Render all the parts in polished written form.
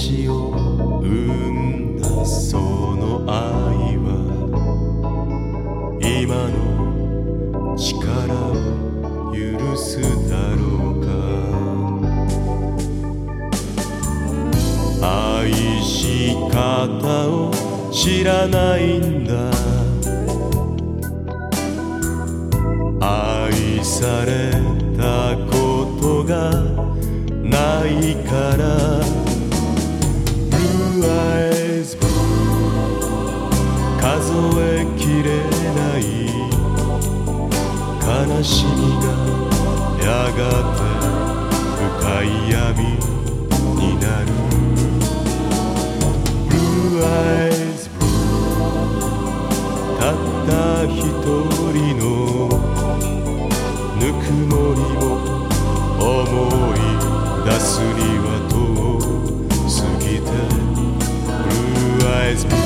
命を生んだその愛は今の力を許すだろうか。愛し方を知らないんだ。愛されたことがないから。 Blue eyes blue 数えきれない悲しみがやがて深い闇になる。 Blue eyes blue たった一人のぬくもりを思い出すには遠すぎて。 Blue eyes blue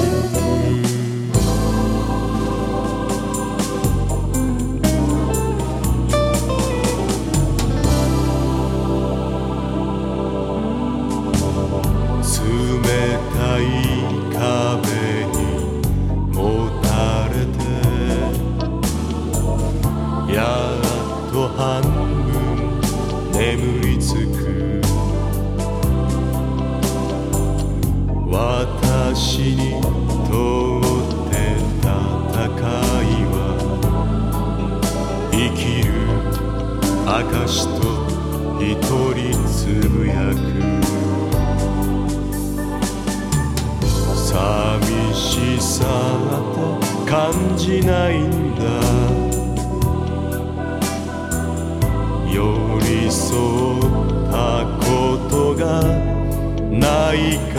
冷たい壁にもたれてやっと半分眠りつく。私にとって戦いは生きる証と一人つぶやく。寂しさって感じないんだ。寄り添ったことがないから。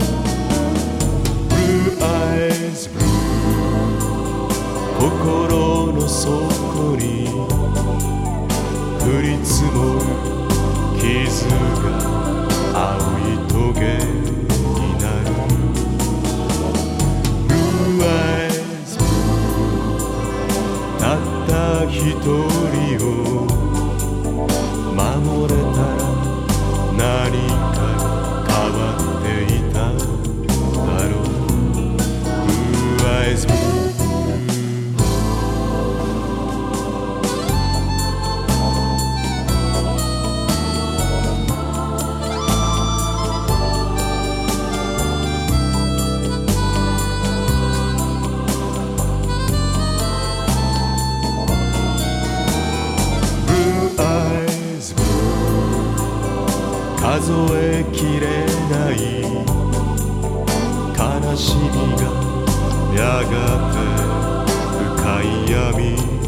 Blue eyes blue 心の底に降り積もる傷が青い棘になる。 Blue eyes blue たった一人を守れたら何か変わっていただろう。 Blue eyes blue 数えきれない悲しみがやがて深い闇